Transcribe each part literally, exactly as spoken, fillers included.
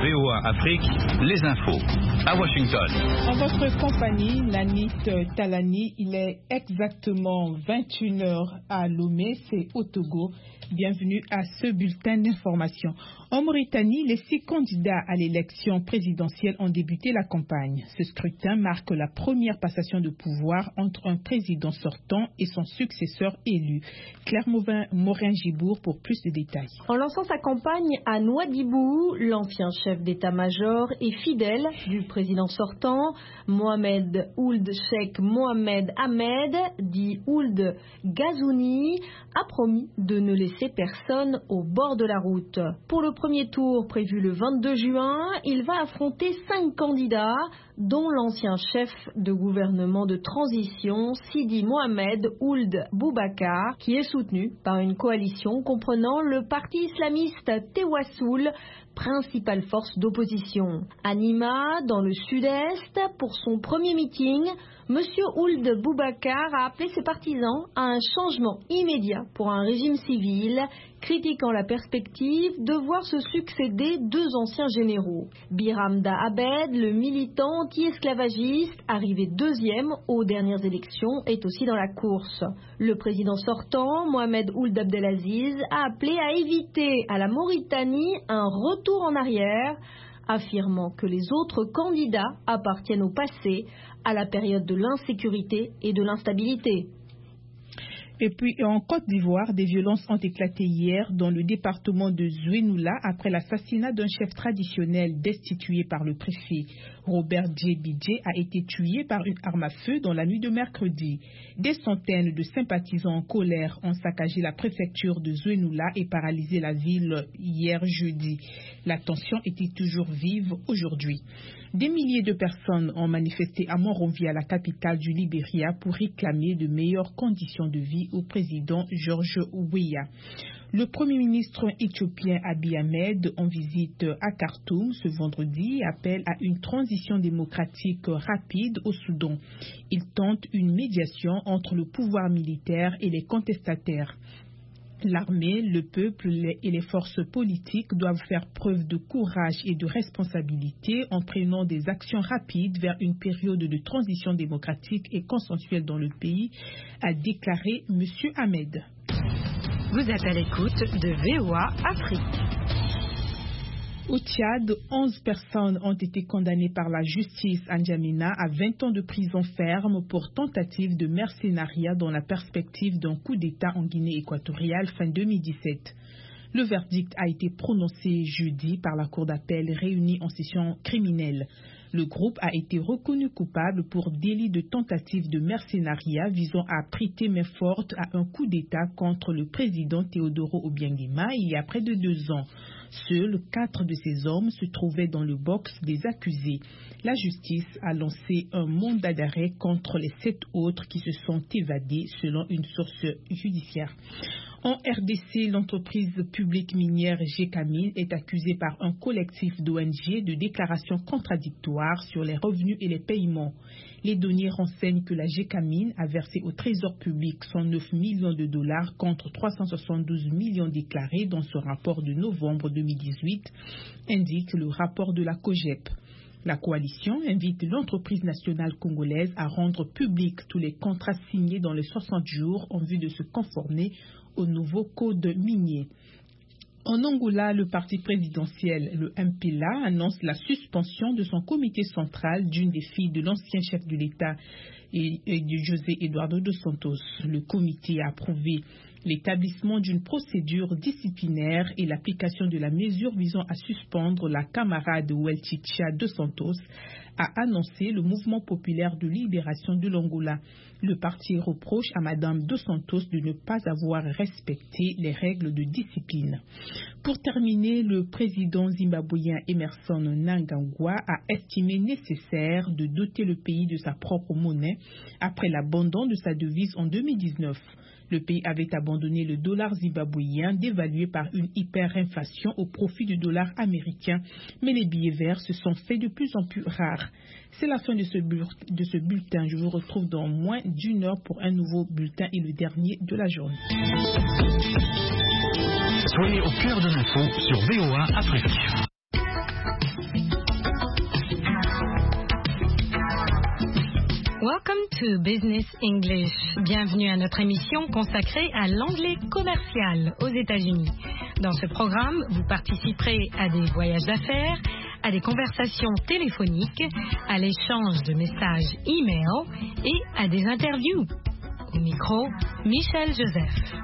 V O A Afrique, les infos. À Washington. En votre compagnie, Nanit Talani, il est exactement vingt et une heures à Lomé, c'est au Togo. Bienvenue à ce bulletin d'information. En Mauritanie, les six candidats à l'élection présidentielle ont débuté la campagne. Ce scrutin marque la première passation de pouvoir entre un président sortant et son successeur élu. Claire Morin-Gibour pour plus de détails. En lançant sa campagne à Nouadhibou, l'ancien chef d'état-major et fidèle du président sortant, Mohamed Ould Cheikh Mohamed Ahmed, dit Ould Ghazouani, a promis de ne laisser personne au bord de la route. Pour le premier tour prévu le vingt-deux juin, il va affronter cinq candidats, dont l'ancien chef de gouvernement de transition, Sidi Mohamed Ould Boubacar, qui est soutenu par une coalition comprenant le parti islamiste Tewassoul, principale force d'opposition. À Nima, dans le sud-est, pour son premier meeting, M. Ould Boubacar a appelé ses partisans à un changement immédiat pour un régime civil, critiquant la perspective de voir se succéder deux anciens généraux. Biramda Abed, le militant anti-esclavagiste, arrivé deuxième aux dernières élections, est aussi dans la course. Le président sortant, Mohamed Ould Abdelaziz, a appelé à éviter à la Mauritanie un retour en arrière, affirmant que les autres candidats appartiennent au passé, à la période de l'insécurité et de l'instabilité. Et puis en Côte d'Ivoire, des violences ont éclaté hier dans le département de Zouénoula après l'assassinat d'un chef traditionnel destitué par le préfet. Robert Djebidje a été tué par une arme à feu dans la nuit de mercredi. Des centaines de sympathisants en colère ont saccagé la préfecture de Zouénoula et paralysé la ville hier jeudi. La tension était toujours vive aujourd'hui. Des milliers de personnes ont manifesté à Monrovia, la capitale du Libéria, pour réclamer de meilleures conditions de vie au président George Weah. Le Premier ministre éthiopien Abiy Ahmed, en visite à Khartoum ce vendredi, appelle à une transition démocratique rapide au Soudan. Il tente une médiation entre le pouvoir militaire et les contestataires. L'armée, le peuple et les forces politiques doivent faire preuve de courage et de responsabilité en prenant des actions rapides vers une période de transition démocratique et consensuelle dans le pays, a déclaré M. Ahmed. Vous êtes à l'écoute de V O A Afrique. Au Tchad, onze personnes ont été condamnées par la justice à N'Djamena à vingt ans de prison ferme pour tentative de mercenariat dans la perspective d'un coup d'État en Guinée équatoriale fin deux mille dix-sept. Le verdict a été prononcé jeudi par la cour d'appel réunie en session criminelle. Le groupe a été reconnu coupable pour délit de tentative de mercenariat visant à prêter main forte à un coup d'État contre le président Théodoro Obiangema il y a près de deux ans. Seuls quatre de ces hommes se trouvaient dans le box des accusés. La justice a lancé un mandat d'arrêt contre les sept autres qui se sont évadés selon une source judiciaire. En R D C, l'entreprise publique minière Gécamine est accusée par un collectif d'O N G de déclarations contradictoires sur les revenus et les paiements. Les données renseignent que la Gécamine a versé au trésor public cent neuf millions de dollars contre trois cent soixante-douze millions déclarés dans son rapport de novembre deux mille dix-huit, indique le rapport de la COGEP. La coalition invite l'entreprise nationale congolaise à rendre public tous les contrats signés dans les soixante jours en vue de se conformer au nouveau code minier. En Angola, le parti présidentiel, le M P L A, annonce la suspension de son comité central d'une des filles de l'ancien chef de l'État et, et de José Eduardo dos Santos. Le comité a approuvé l'établissement d'une procédure disciplinaire et l'application de la mesure visant à suspendre la camarade Welchicha dos Santos, a annoncé le mouvement populaire de libération de l'Angola. Le parti reproche à Madame dos Santos de ne pas avoir respecté les règles de discipline. Pour terminer, le président zimbabwéen Emerson Mnangagwa a estimé nécessaire de doter le pays de sa propre monnaie après l'abandon de sa devise en deux mille dix-neuf. Le pays avait abandonné le dollar zimbabwéen dévalué par une hyperinflation au profit du dollar américain, mais les billets verts se sont faits de plus en plus rares. C'est la fin de ce, de ce bulletin. Je vous retrouve dans moins d'une heure pour un nouveau bulletin et le dernier de la journée. Soyez au cœur de l'info sur V O A Afrique. Welcome to Business English. Bienvenue à notre émission consacrée à l'anglais commercial aux États-Unis. Dans ce programme, vous participerez à des voyages d'affaires, à des conversations téléphoniques, à l'échange de messages e-mail et à des interviews. Au micro, Michel Joseph.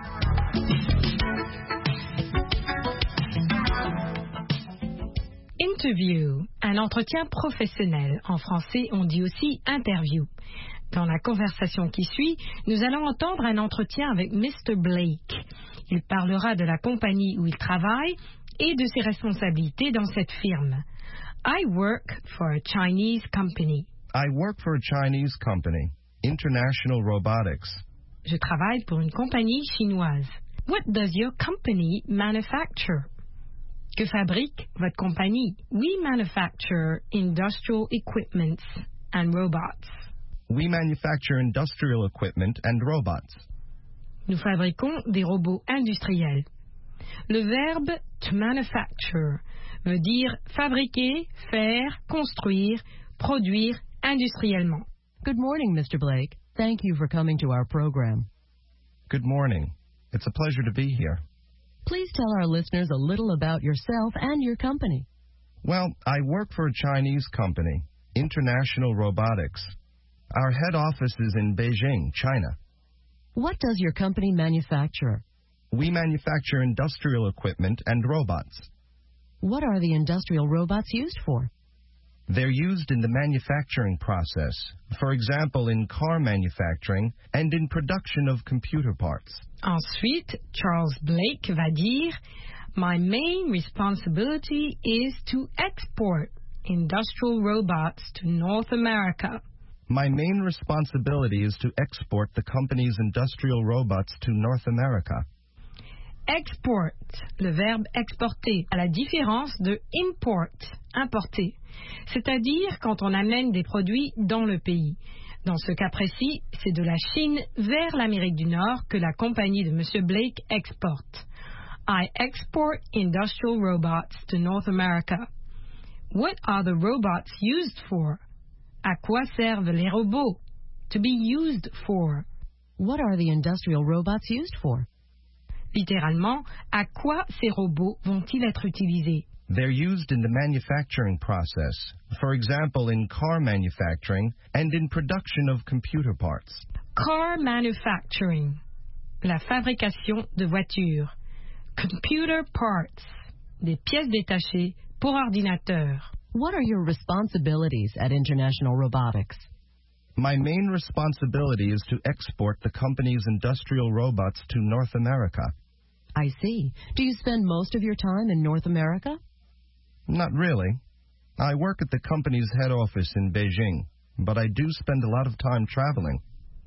Interview, un entretien professionnel. En français, on dit aussi interview. Dans la conversation qui suit, nous allons entendre un entretien avec mister Blake. Il parlera de la compagnie où il travaille et de ses responsabilités dans cette firme. I work for a Chinese company. I work for a Chinese company, International Robotics. Je travaille pour une compagnie chinoise. What does your company manufacture? Que fabrique votre compagnie? We manufacture industrial equipment and robots. We manufacture industrial equipment and robots. Nous fabriquons des robots industriels. Le verbe to manufacture veut dire fabriquer, faire, construire, produire industriellement. Good morning, mister Blake. Thank you for coming to our program. Good morning. It's a pleasure to be here. Please tell our listeners a little about yourself and your company. Well, I work for a Chinese company, International Robotics. Our head office is in Beijing, China. What does your company manufacture? We manufacture industrial equipment and robots. What are the industrial robots used for? They're used in the manufacturing process, for example, in car manufacturing and in production of computer parts. Ensuite, Charles Blake va dire, My main responsibility is to export industrial robots to North America. My main responsibility is to export the company's industrial robots to North America. Export, le verbe exporter, à la différence de import, importer, c'est-à-dire quand on amène des produits dans le pays. Dans ce cas précis, c'est de la Chine vers l'Amérique du Nord que la compagnie de mister Blake exporte. I export industrial robots to North America. What are the robots used for? À quoi servent les robots? To be used for. What are the industrial robots used for? Littéralement, à quoi ces robots vont-ils être utilisés? They're used in the manufacturing process, for example, in car manufacturing and in production of computer parts. Car manufacturing, la fabrication de voitures. Computer parts, des pièces détachées pour ordinateur. What are your responsibilities at International Robotics? My main responsibility is to export the company's industrial robots to North America. I see. Do you spend most of your time in North America? Not really. I work at the company's head office in Beijing, but I do spend a lot of time traveling.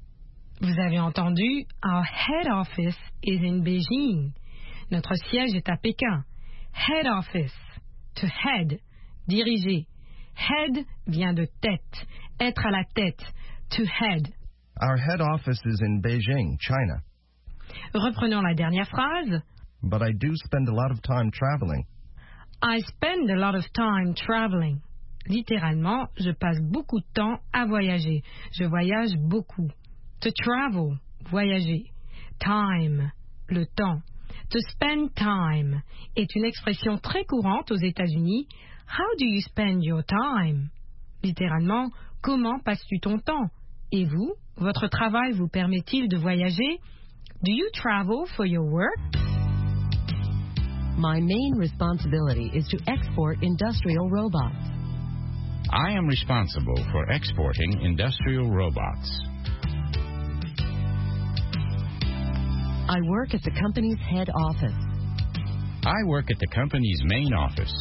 Vous avez entendu, our head office is in Beijing. Notre siège est à Pékin. Head office, to head, diriger. Head vient de tête, être à la tête, to head. Our head office is in Beijing, China. Reprenons la dernière phrase. But I do spend a lot of time traveling. I spend a lot of time traveling. Littéralement, je passe beaucoup de temps à voyager. Je voyage beaucoup. To travel, voyager. Time, le temps. To spend time est une expression très courante aux États-Unis. How do you spend your time? Littéralement, comment passes-tu ton temps? Et vous, votre travail vous permet-il de voyager? Do you travel for your work? My main responsibility is to export industrial robots. I am responsible for exporting industrial robots. I work at the company's head office. I work at the company's main office.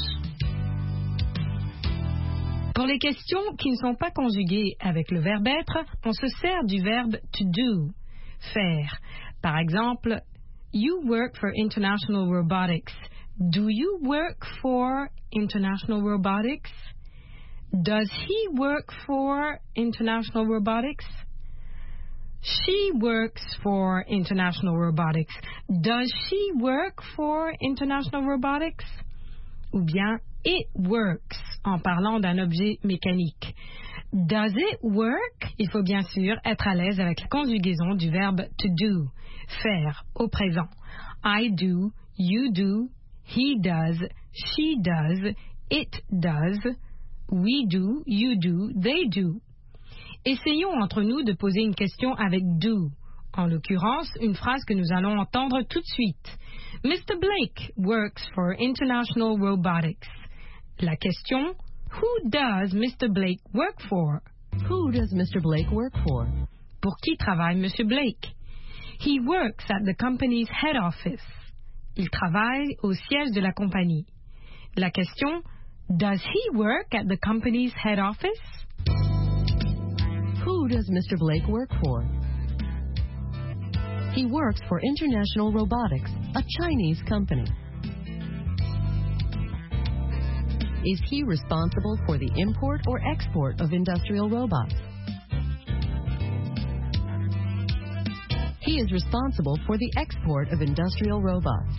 Pour les questions qui ne sont pas conjuguées avec le verbe être, on se sert du verbe to do, faire. Par exemple, you work for International Robotics. Do you work for International Robotics? Does he work for International Robotics? She works for International Robotics. Does she work for International Robotics? Ou bien it works en parlant d'un objet mécanique. Does it work? Il faut bien sûr être à l'aise avec la conjugaison du verbe to do, faire au présent. I do, you do, he does, she does, it does, we do, you do, they do. Essayons entre nous de poser une question avec do. En l'occurrence, une phrase que nous allons entendre tout de suite. mister Blake works for International Robotics. La question, who does mister Blake work for? Who does mister Blake work for? Pour qui travaille monsieur Blake? He works at the company's head office. Il travaille au siège de la compagnie. La question, does he work at the company's head office? Who does mister Blake work for? He works for International Robotics, a Chinese company. Is he responsible for the import or export of industrial robots? He is responsible for the export of industrial robots.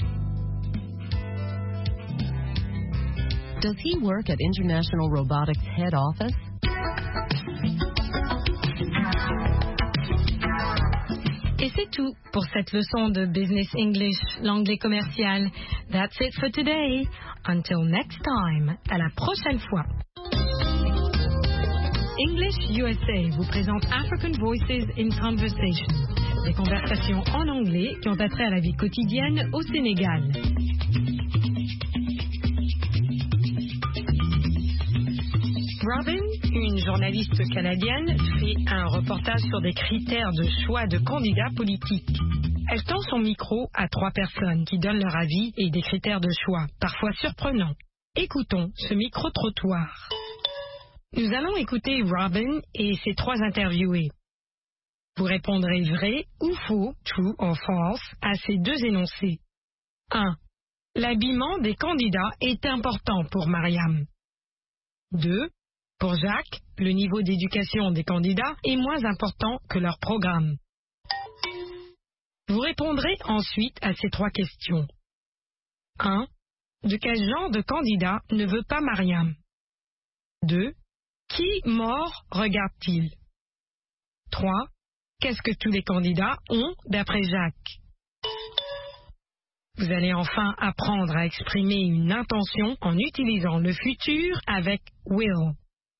Does he work at International Robotics head office? Et c'est tout pour cette leçon de Business English, l'anglais commercial. That's it for today. Until next time. À la prochaine fois. English U S A vous présente African Voices in Conversation. Des conversations en anglais qui ont attrait à la vie quotidienne au Sénégal. Robin, une journaliste canadienne, fait un reportage sur des critères de choix de candidats politiques. Elle tend son micro à trois personnes qui donnent leur avis et des critères de choix, parfois surprenants. Écoutons ce micro-trottoir. Nous allons écouter Robin et ses trois interviewés. Vous répondrez vrai ou faux, true or false, à ces deux énoncés. un. L'habillement des candidats est important pour Mariam. deux. Pour Jacques, le niveau d'éducation des candidats est moins important que leur programme. Vous répondrez ensuite à ces trois questions. un. De quel genre de candidat ne veut pas Mariam? deux. Qui mort regarde-t-il? trois. Qu'est-ce que tous les candidats ont d'après Jacques? Vous allez enfin apprendre à exprimer une intention en utilisant le futur avec will.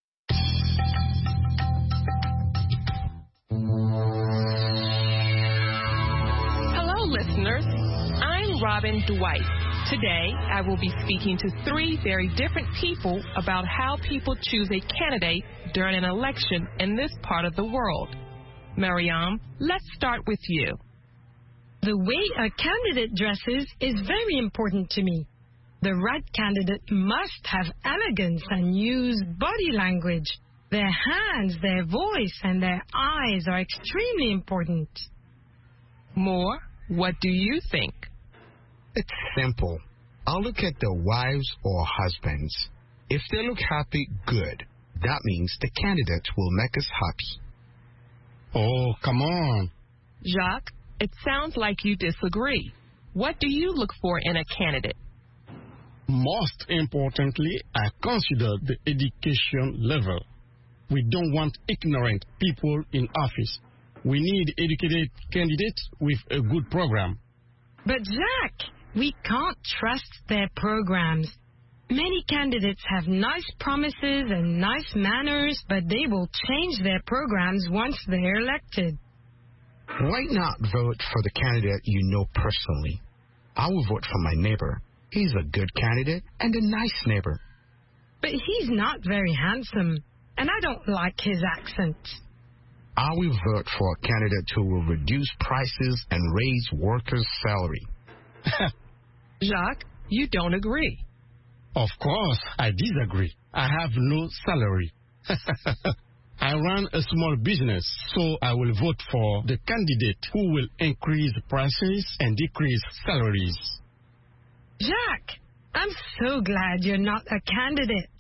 Hello, listeners. I'm Robin Dwight. Today, I will be speaking to three very different people about how people choose a candidate during an election in this part of the world. Mariam, let's start with you. The way a candidate dresses is very important to me. The right candidate must have elegance and use body language. Their hands, their voice, and their eyes are extremely important. Moore, what do you think? It's simple. I'll look at their wives or husbands. If they look happy, good. That means the candidate will make us happy. Oh, come on. Jacques, it sounds like you disagree. What do you look for in a candidate? Most importantly, I consider the education level. We don't want ignorant people in office. We need educated candidates with a good program. But Jacques, we can't trust their programs. Many candidates have nice promises and nice manners, but they will change their programs once they're elected. Why not vote for the candidate you know personally? I will vote for my neighbor. He's a good candidate and a nice neighbor. But he's not very handsome, and I don't like his accent. I will vote for a candidate who will reduce prices and raise workers' salary. Jacques, you don't agree. Of course, I disagree. I have no salary. I run a small business, so I will vote for the candidate who will increase prices and decrease salaries. Jacques, I'm so glad you're not a candidate.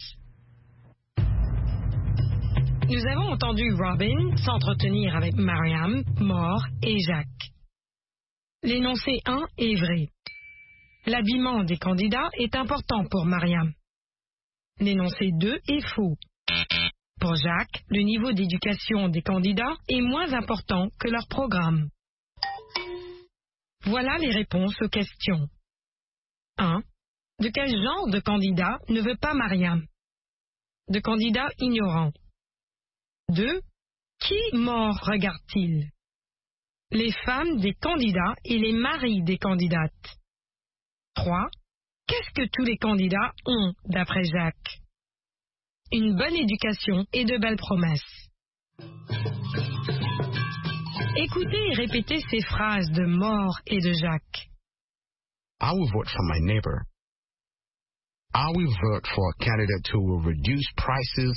Nous avons entendu Robin s'entretenir avec Mariam, Moore et Jacques. L'énoncé un est vrai. L'habillement des candidats est important pour Mariam. L'énoncé deux est faux. Pour Jacques, le niveau d'éducation des candidats est moins important que leur programme. Voilà les réponses aux questions. un. De quel genre de candidat ne veut pas Mariam? De candidat ignorant. deux. Qui mort regarde-t-il? Les femmes des candidats et les maris des candidates. trois. Qu'est-ce que tous les candidats ont, d'après Jacques? Une bonne éducation et de belles promesses. Écoutez et répétez ces phrases de Mort et de Jacques. I will vote for my neighbor. I will vote for a candidate who will reduce prices.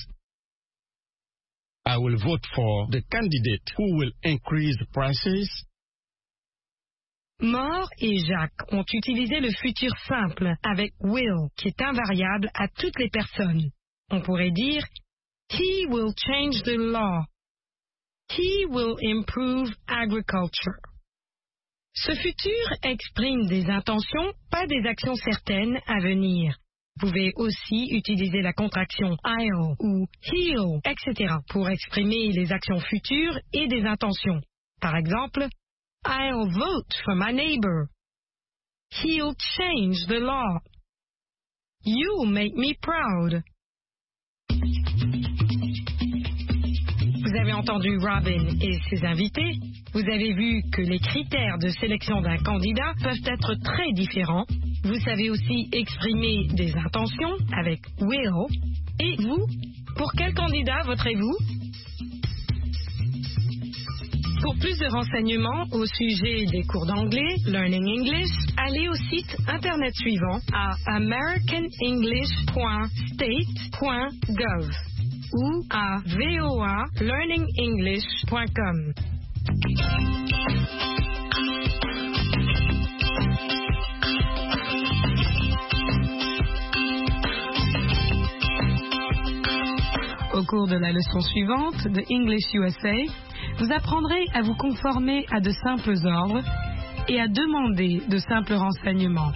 I will vote for the candidate who will increase prices. Mort et Jacques ont utilisé le futur simple avec will, qui est invariable à toutes les personnes. On pourrait dire He will change the law. He will improve agriculture. Ce futur exprime des intentions, pas des actions certaines à venir. Vous pouvez aussi utiliser la contraction I'll ou he'll, et cetera pour exprimer les actions futures et des intentions. Par exemple, I'll vote for my neighbor. He'll change the law. You'll make me proud. Vous avez entendu Robin et ses invités. Vous avez vu que les critères de sélection d'un candidat peuvent être très différents. Vous savez aussi exprimer des intentions avec will. Et vous, pour quel candidat voterez-vous? Pour plus de renseignements au sujet des cours d'anglais, Learning English, allez au site internet suivant à american english point state point gov ou à voa learning english point com. Au cours de la leçon suivante de English U S A, vous apprendrez à vous conformer à de simples ordres et à demander de simples renseignements.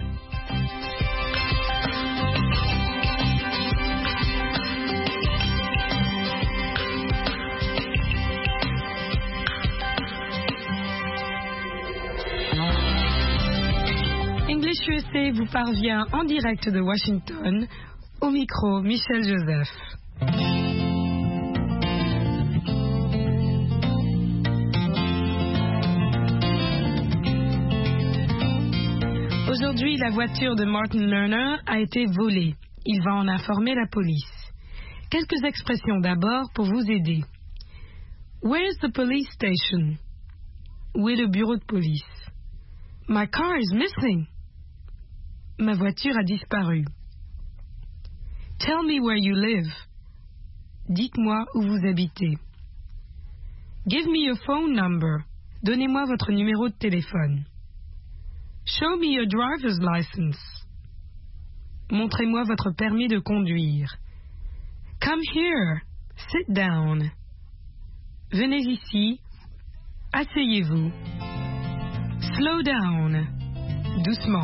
English U S A vous parvient en direct de Washington, au micro Michel Joseph. Aujourd'hui, la voiture de Martin Lerner a été volée. Il va en informer la police. Quelques expressions d'abord pour vous aider. Where's the police station? Où est le bureau de police? My car is missing. Ma voiture a disparu. Tell me where you live. Dites-moi où vous habitez. Give me your phone number. Donnez-moi votre numéro de téléphone. Show me your driver's license. Montrez-moi votre permis de conduire. Come here. Sit down. Venez ici. Asseyez-vous. Slow down. Doucement.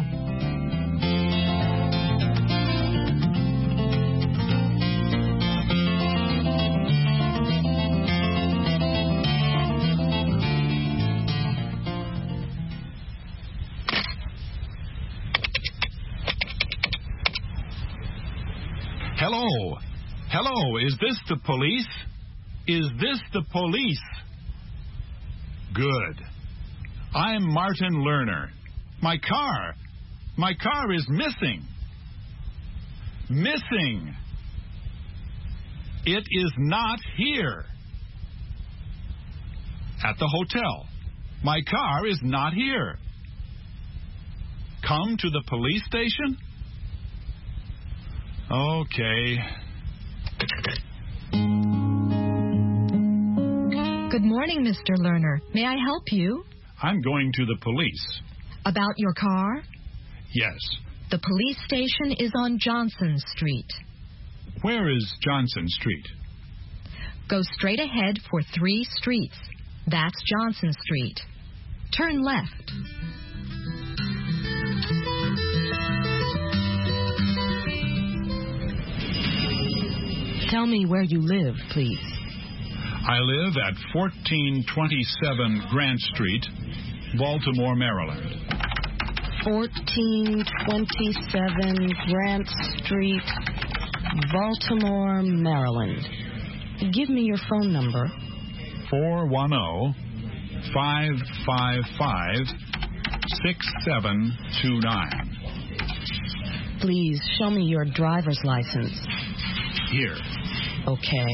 Hello. Hello, is this the police? Is this the police? Good. I'm Martin Lerner. My car. My car is missing. Missing. It is not here. At the hotel. My car is not here. Come to the police station? Okay. Good morning, Mister Lerner. May I help you? I'm going to the police. About your car? Yes. The police station is on Johnson Street. Where is Johnson Street? Go straight ahead for three streets. That's Johnson Street. Turn left. Tell me where you live, please. I live at fourteen twenty-seven Grant Street, Baltimore, Maryland. fourteen twenty-seven Grant Street, Baltimore, Maryland. Give me your phone number. four one zero, five five five, six seven two nine. Please show me your driver's license. Here. Okay.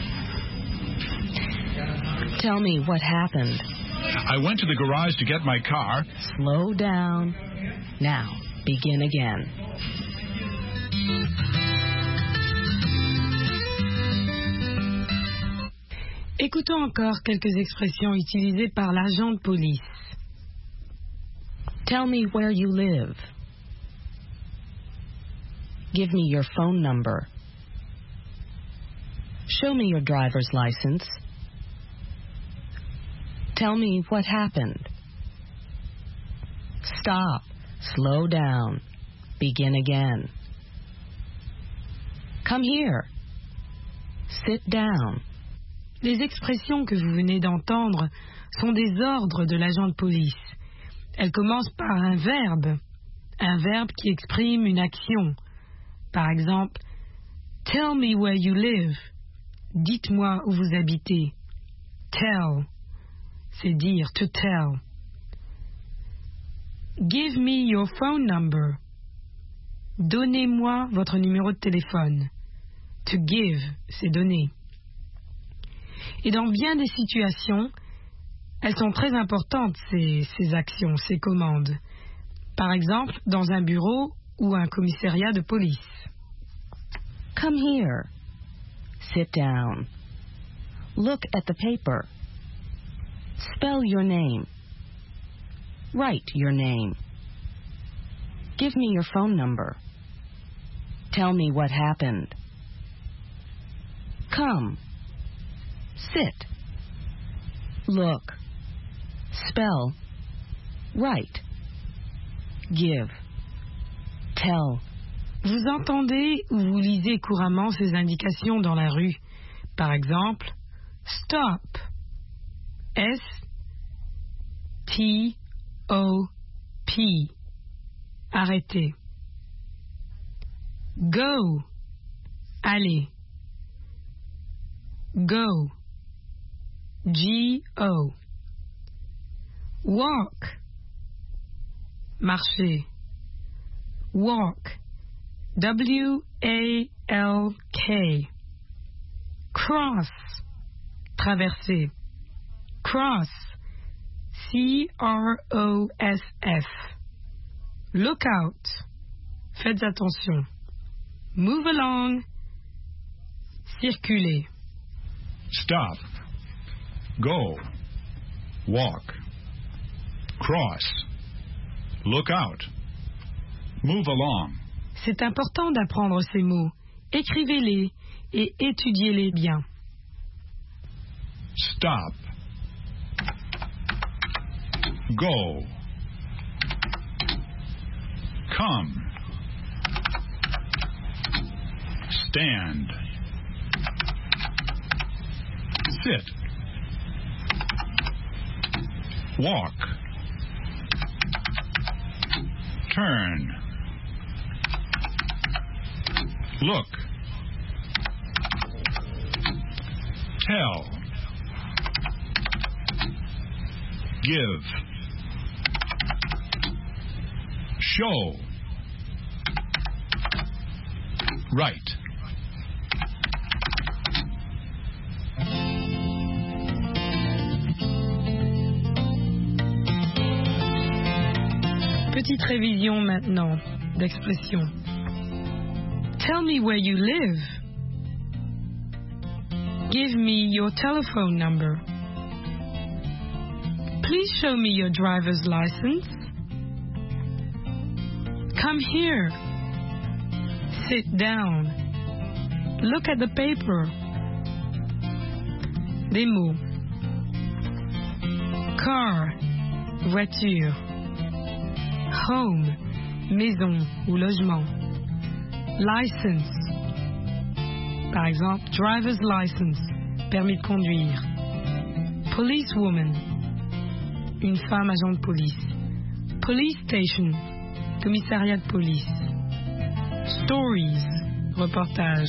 Tell me what happened. I went to the garage to get my car. Slow down. Now, begin again. Écoutons encore quelques expressions utilisées par l'agent de police. Tell me where you live. Give me your phone number. Show me your driver's license. Tell me what happened. Stop. Slow down. Begin again. Come here. Sit down. Les expressions que vous venez d'entendre sont des ordres de l'agent de police. Elles commencent par un verbe, un verbe qui exprime une action. Par exemple, tell me where you live. Dites-moi où vous habitez. Tell, c'est dire, to tell. Give me your phone number. Donnez-moi votre numéro de téléphone. To give, c'est donner. Et dans bien des situations, elles sont très importantes, ces, ces actions, ces commandes. Par exemple, dans un bureau ou un commissariat de police. Come here. Sit down. Look at the paper. Spell your name. Write your name. Give me your phone number. Tell me what happened. Come. Sit. Look. Spell. Write. Give. Tell. Vous entendez ou vous lisez couramment ces indications dans la rue. Par exemple, stop. S T O P. Arrêtez. Go. Allez. Go. G O. Walk. Marcher. Walk. W A L K. Cross. Traverser. Cross. C R O S F. Look out. Faites attention. Move along. Circuler. Stop. Go. Walk. Cross. Look out. Move along. C'est important d'apprendre ces mots. Écrivez-les et étudiez-les bien. Stop. Go. Come. Stand. Sit. Walk. Turn. Look. Tell. Give. Show. Write. Petite révision maintenant d'expression. Tell me where you live. Give me your telephone number. Please show me your driver's license. Come here. Sit down. Look at the paper. Des mots. Car, voiture. Home, maison ou logement. License, Par exemple, driver's license, permis de conduire. Policewoman, une femme agent de police. Police station, commissariat de police. Stories, reportage.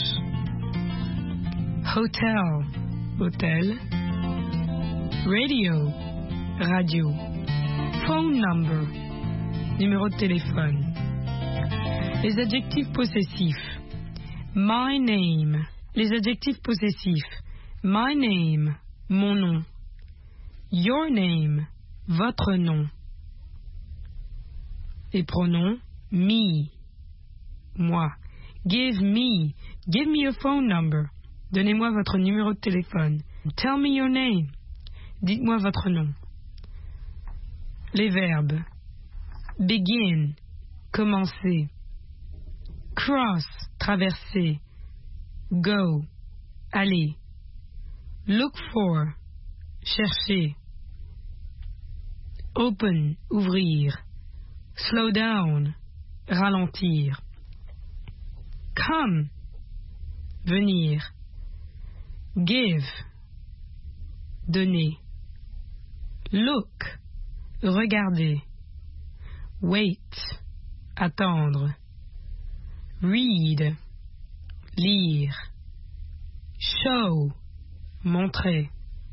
Hotel, hôtel. Radio, radio. Phone number, numéro de téléphone. Les adjectifs possessifs. My name, les adjectifs possessifs. My name, mon nom. Your name, votre nom. Les pronoms me, moi. Give me, give me your phone number. Donnez-moi votre numéro de téléphone. Tell me your name. Dites-moi votre nom. Les verbes. Begin, commencer. Cross, traverser. Go, aller. Look for, chercher. Open, ouvrir. Slow down, ralentir. Come, venir. Give, donner. Look, regarder. Wait, attendre. Read, lire. Show, montrer.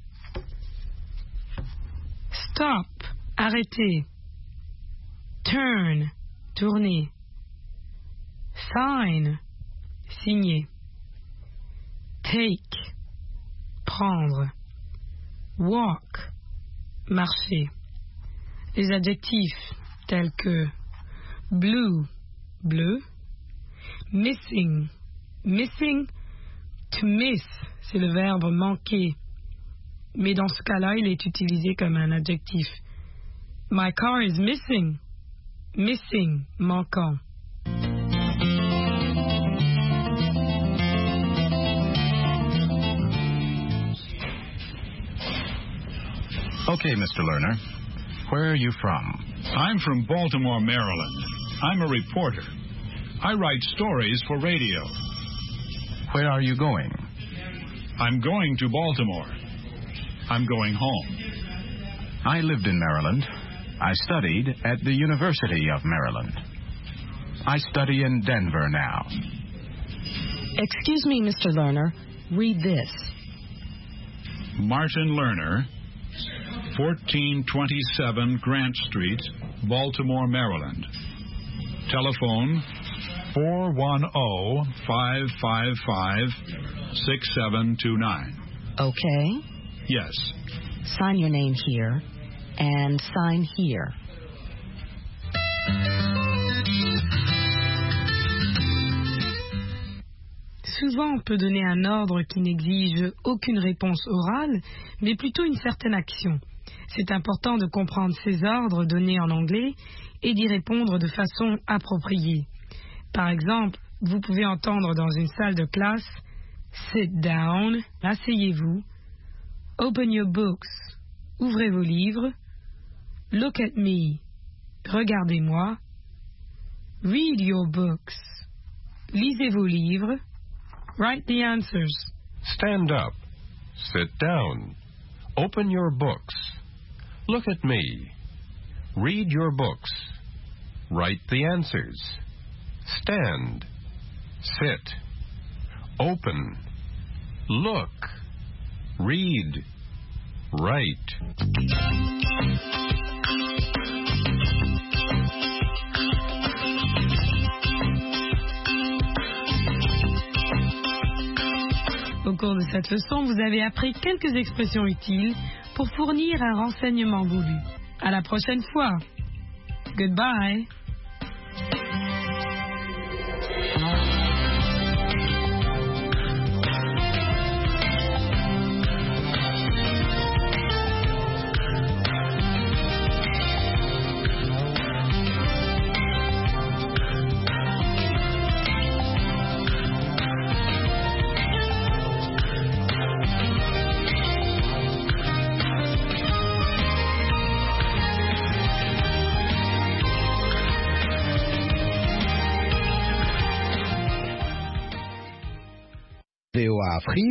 Stop, arrêter. Turn, tourner. Sign, signer. Take, prendre. Walk, marcher. Les adjectifs tels que blue, bleu. Missing, missing. To miss, c'est le verbe manquer. Mais dans ce cas-là, il est utilisé comme un adjectif. My car is missing. Missing, manquant. Okay, Mister Lerner. Where are you from? I'm from Baltimore, Maryland. I'm a reporter. I write stories for radio. Where are you going? I'm going to Baltimore. I'm going home. I lived in Maryland. I studied at the University of Maryland. I study in Denver now. Excuse me, Mister Lerner. Read this. Martin Lerner, fourteen twenty-seven Grant Street, Baltimore, Maryland. Telephone four one zero, five five five, six seven two nine. Okay. Yes. Sign your name here and sign here. Souvent, on peut donner un ordre qui n'exige aucune réponse orale, mais plutôt une certaine action. C'est important de comprendre ces ordres donnés en anglais et d'y répondre de façon appropriée. Par exemple, vous pouvez entendre dans une salle de classe « Sit down »,« Asseyez-vous »,« Open your books »,« Ouvrez vos livres »,« Look at me »,« Regardez-moi »,« Read your books »,« Lisez vos livres »,« Write the answers ». Stand up. Sit down. Open your books. Look at me. Read your books. Write the answers. Stand. Sit. Open. Look. Read. Write. Au cours de cette leçon, vous avez appris quelques expressions utiles pour fournir un renseignement voulu. À la prochaine fois. Goodbye. V O A Afrique.